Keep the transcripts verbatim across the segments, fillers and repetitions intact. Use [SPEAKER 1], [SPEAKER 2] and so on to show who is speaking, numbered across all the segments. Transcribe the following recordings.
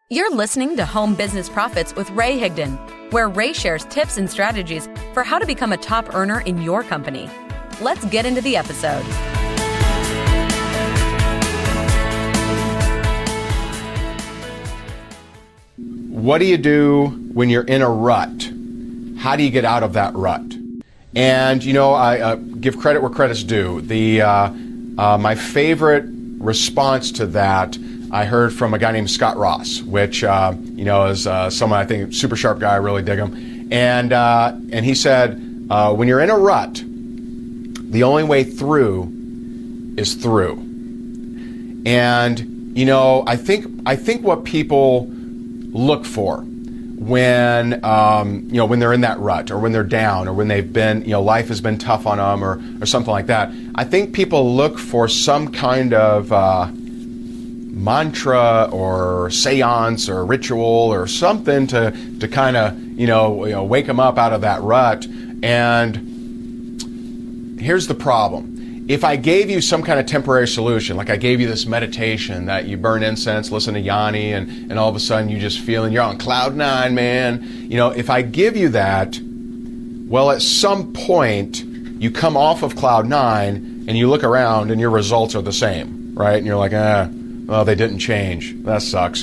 [SPEAKER 1] You're listening to Home Business Profits with Ray Higdon, where Ray shares tips and strategies for how to become a top earner in your company. Let's get into the episode.
[SPEAKER 2] What do you do when you're in a rut? How do you get out of that rut? And, you know, I uh, give credit where credit's due. The uh, uh, my favorite response to that I heard from a guy named Scott Ross, which, uh, you know, is uh, someone I think, super sharp guy, I really dig him. And, uh, and he said, uh, when you're in a rut, the only way through is through. And, you know, I think, I think what people look for when, um, you know, when they're in that rut or when they're down or when they've been, you know, life has been tough on them or, or something like that. I think people look for some kind of, uh, mantra or seance or ritual or something to to kind of you know, you know wake them up out of that rut. And here's the problem: if I gave you some kind of temporary solution, like I gave you this meditation that you burn incense, listen to Yanni, and and all of a sudden you just feeling you're on cloud nine, man. You know, if I give you that, well, at some point you come off of cloud nine and you look around and your results are the same, right? And you're like, ah. Well, they didn't change. That sucks.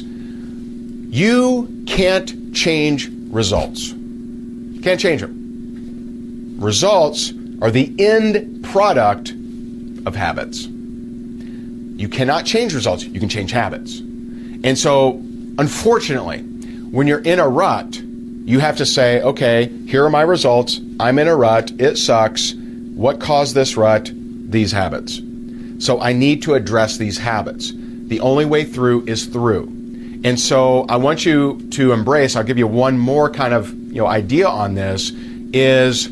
[SPEAKER 2] You can't change results. You can't change them. Results are the end product of habits. You cannot change results. You can change habits. And so, unfortunately, when you're in a rut, you have to say, okay, here are my results. I'm in a rut. It sucks. What caused this rut? These habits. So I need to address these habits. The only way through is through. And so I want you to embrace, I'll give you one more kind of, you know, idea on this, is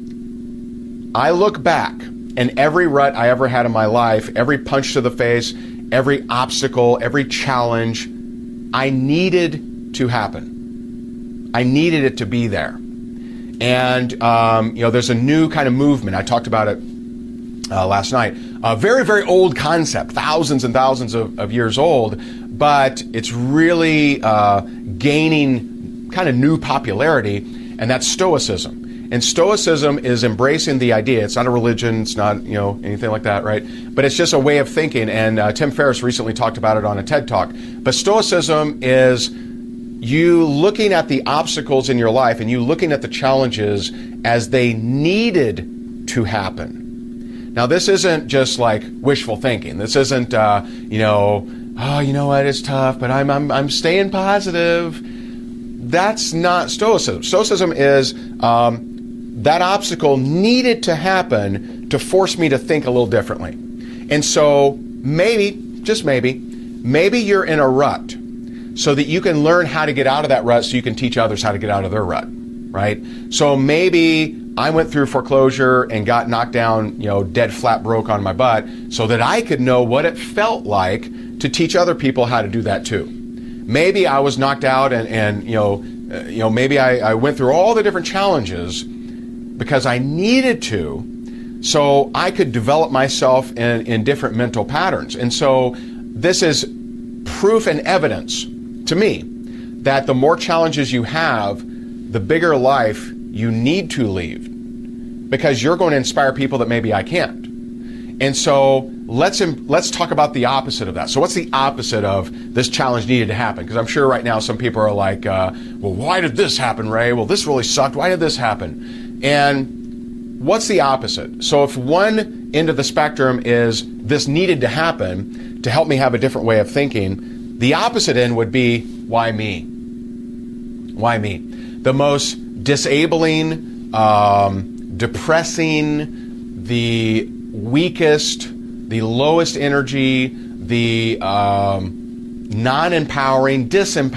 [SPEAKER 2] I look back and every rut I ever had in my life, every punch to the face, every obstacle, every challenge, I needed to happen. I needed it to be there. And, um, you know, there's a new kind of movement. I talked about it uh, last night. A very, very old concept, thousands and thousands of, of years old, but it's really uh, gaining kind of new popularity, and that's Stoicism. And Stoicism is embracing the idea. It's not a religion, it's not, you know, anything like that, right? But it's just a way of thinking, and uh, Tim Ferriss recently talked about it on a TED Talk. But Stoicism is you looking at the obstacles in your life and you looking at the challenges as they needed to happen. Now, this isn't just like wishful thinking. This isn't, uh, you know, oh, you know what, it's tough, but I'm I'm I'm staying positive. That's not Stoicism. Stoicism is um, that obstacle needed to happen to force me to think a little differently. And so maybe, just maybe, maybe you're in a rut so that you can learn how to get out of that rut so you can teach others how to get out of their rut, right? So maybe I went through foreclosure and got knocked down, you know, dead flat broke on my butt so that I could know what it felt like to teach other people how to do that too. Maybe I was knocked out and, and you know, uh, you know, maybe I, I went through all the different challenges because I needed to so I could develop myself in, in different mental patterns. And so this is proof and evidence to me that the more challenges you have, the bigger life you need to leave, because you're going to inspire people that maybe I can't. And so let's let's talk about the opposite of that. So what's the opposite of this challenge needed to happen? Because I'm sure right now some people are like, uh, well, why did this happen, Ray? Well, this really sucked. Why did this happen? And what's the opposite? So if one end of the spectrum is this needed to happen to help me have a different way of thinking, the opposite end would be, why me? Why me? The most disabling, um, depressing, the weakest, the lowest energy, the um, non-empowering,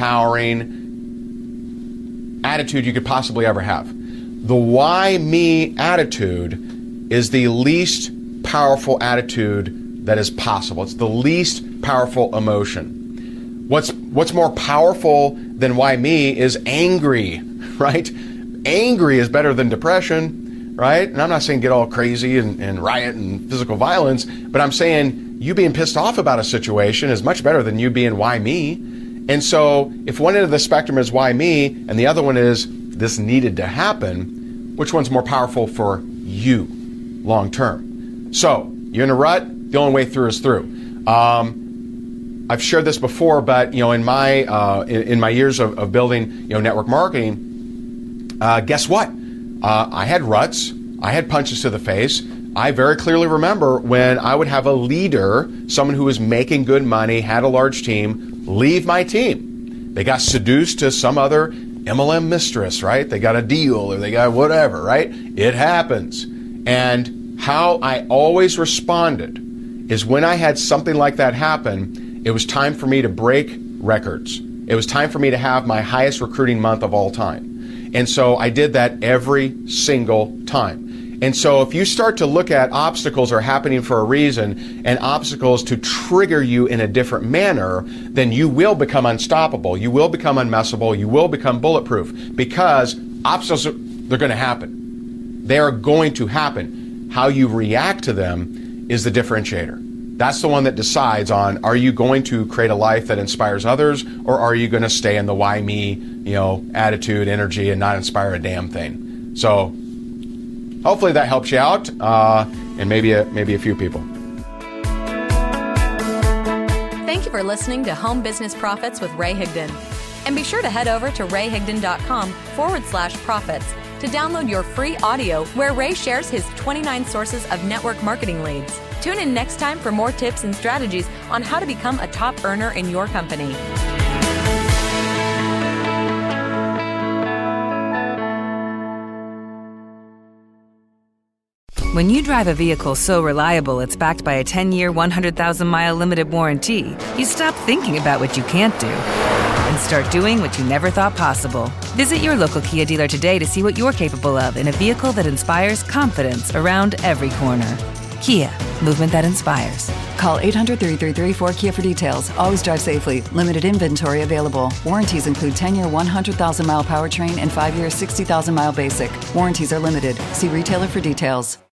[SPEAKER 2] disempowering attitude you could possibly ever have. The why me attitude is the least powerful attitude that is possible. It's the least powerful emotion. What's what's more powerful than why me is angry, right? Angry is better than depression, right? And I'm not saying get all crazy and, and riot and physical violence, but I'm saying you being pissed off about a situation is much better than you being why me. And so if one end of the spectrum is why me and the other one is this needed to happen, which one's more powerful for you long term? So you're in a rut, the only way through is through. Um, I've shared this before, but you know, in my uh, in, in my years of, of building you know network marketing, uh, guess what? Uh, I had ruts, I had punches to the face. I very clearly remember when I would have a leader, someone who was making good money, had a large team, leave my team. They got seduced to some other M L M mistress, right? They got a deal or they got whatever, right? It happens. And how I always responded is when I had something like that happen, it was time for me to break records. It was time for me to have my highest recruiting month of all time. And so I did that every single time. And so if you start to look at obstacles are happening for a reason and obstacles to trigger you in a different manner, then you will become unstoppable. You will become unmessable. You will become bulletproof because obstacles, are, they're going to happen. They are going to happen. How you react to them is the differentiator. That's the one that decides on, are you going to create a life that inspires others, or are you going to stay in the why me, you know, attitude, energy, and not inspire a damn thing? So hopefully that helps you out, uh, and maybe a, maybe a few people.
[SPEAKER 1] Thank you for listening to Home Business Profits with Ray Higdon. And be sure to head over to rayhigdon.com forward slash profits to download your free audio where Ray shares his twenty-nine sources of network marketing leads. Tune in next time for more tips and strategies on how to become a top earner in your company.
[SPEAKER 3] When you drive a vehicle so reliable it's backed by a ten-year, one hundred thousand mile limited warranty, you stop thinking about what you can't do and start doing what you never thought possible. Visit your local Kia dealer today to see what you're capable of in a vehicle that inspires confidence around every corner. Kia, movement that inspires.
[SPEAKER 4] Call eight hundred, three three three, four K I A for details. Always drive safely. Limited inventory available. Warranties include ten-year, one hundred thousand mile powertrain and five-year, sixty thousand mile basic. Warranties are limited. See retailer for details.